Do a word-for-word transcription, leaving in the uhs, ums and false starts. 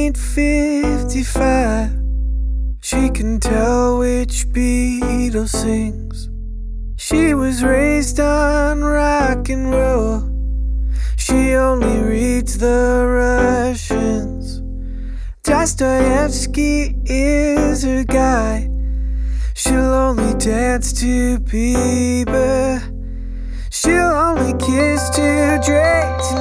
ain't fifty-five. She can tell which Beatle sings. She was raised on rock and roll. She only reads the Russians. Dostoevsky is her guy. She'll only dance to Bieber. She'll only kiss to Drake.